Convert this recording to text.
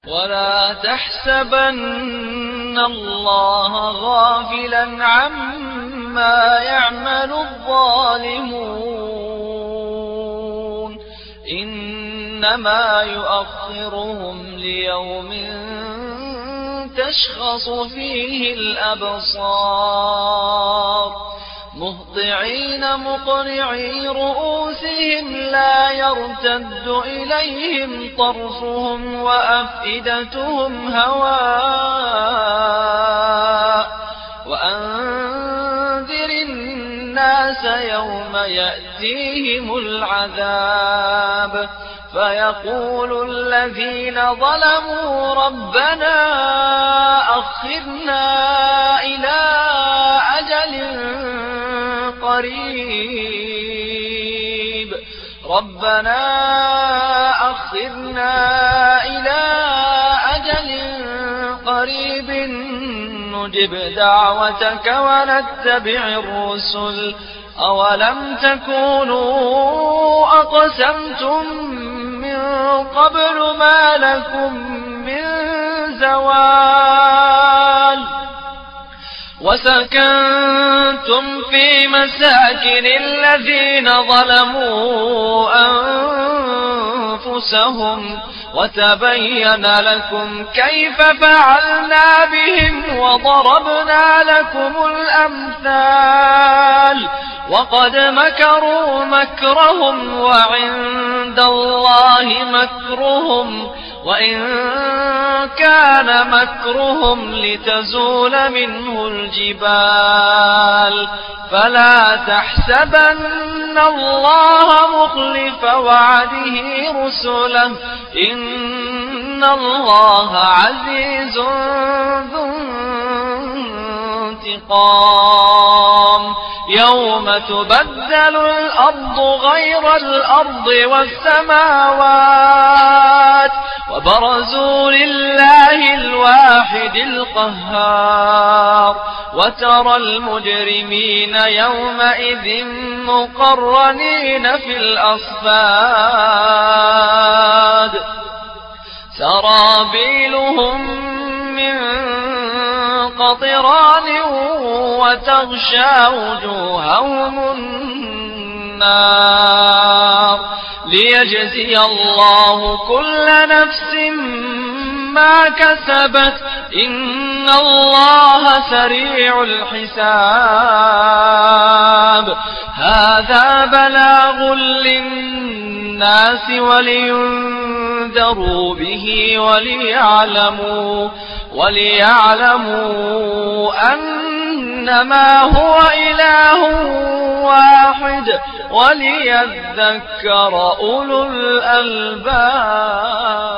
ولا تحسبن الله غافلا عما يعمل الظالمون إنما يؤخرهم ليوم تشخص فيه الأبصار مهطعين مقنعي رؤوسهم لا يرتد إليهم طرفهم وأفئدتهم هواء وأنذر الناس يوم يأتيهم العذاب فيقول الذين ظلموا ربنا أخرنا إلى أجل قريب ربنا أخرنا إلى أجل قريب نجب دعوتك ونتبع الرسل أولم تكونوا أقسمتم من قبل ما لكم من زوال وسكنتم في مساكن الذين ظلموا أنفسهم وتبين لكم كيف فعلنا بهم وضربنا لكم الأمثال وقد مكروا مكرهم وعند الله مكرهم وإن كان مكرهم لتزول منه الجبال فلا تحسبن الله مخلف وعده رسله إن الله عزيز ذو انتقام يوم تبدل الأرض غير الأرض والسماوات وبرزوا لله الواحد القهار وترى المجرمين يومئذ مقرنين في الأصفاد سرابيلهم من قطران وتغشى وجوههم النار ليجزي الله كل نفس ما كسبت إن الله سريع الحساب هذا بلاغ للناس ولينذروا به وليعلموا أنما هو إله واحد وليذكر أولو الألباب.